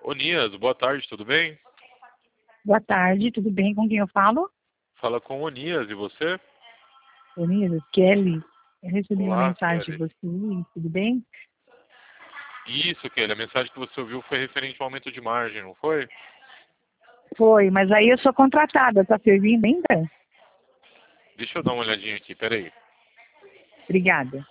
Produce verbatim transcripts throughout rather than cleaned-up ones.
Ô Nias, boa tarde, tudo bem? Boa tarde, tudo bem? Com quem eu falo? Fala com o Nias, e você? Bonita, Kelly. Eu recebi uma Olá, mensagem de Kelly. você, tudo bem? Isso, Kelly, a mensagem que você ouviu foi referente ao aumento de margem, não foi? Foi, mas aí eu sou contratada, tá servindo ainda? Deixa eu dar uma olhadinha aqui, peraí. Obrigada.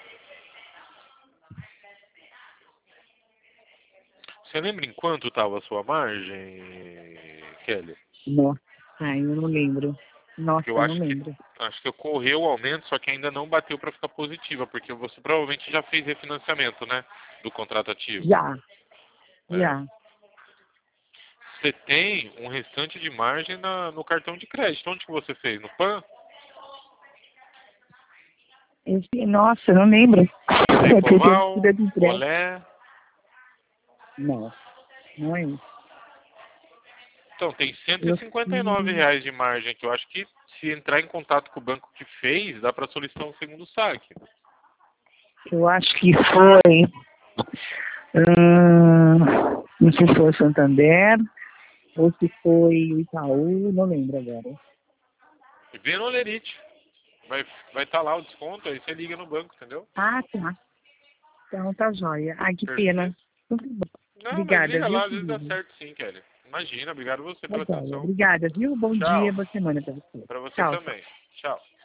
Você lembra em quanto estava a sua margem, Kelly? Nossa, ai, eu não lembro. Nossa, Porque eu eu não acho que lembro. acho que ocorreu o aumento, só que ainda não bateu para ficar positiva, porque você provavelmente já fez refinanciamento, né, do contrato ativo. Já, É. já. Você tem um restante de margem na, no cartão de crédito. Onde que você fez? No Pan? Esse, nossa, eu não lembro. É que eu tenho Ecoval, vida de empréstimo. Olé. Não, não é isso. Então, tem cento e Eu cinquenta e nove fiz, reais de margem que eu acho que se entrar em contato com o banco que fez, dá para solicitar um segundo saque. eu acho que foi, hum, não sei se foi o Santander ou se foi o Itaú, não lembro agora. E vem no Olerite. Vai vai estar lá o desconto, aí você liga no banco, entendeu? Ah, tá. Então tá joia. Ai, que pena. Perfeito. Muito bom. Não, mas Obrigada, liga viu, lá, às vezes dá querido? certo sim, Kelly. Imagina, obrigado você Tá pela joia. atenção. Obrigada, viu? Bom dia, Tchau. boa semana pra você. Para você Tchau, tchau. também. Tchau.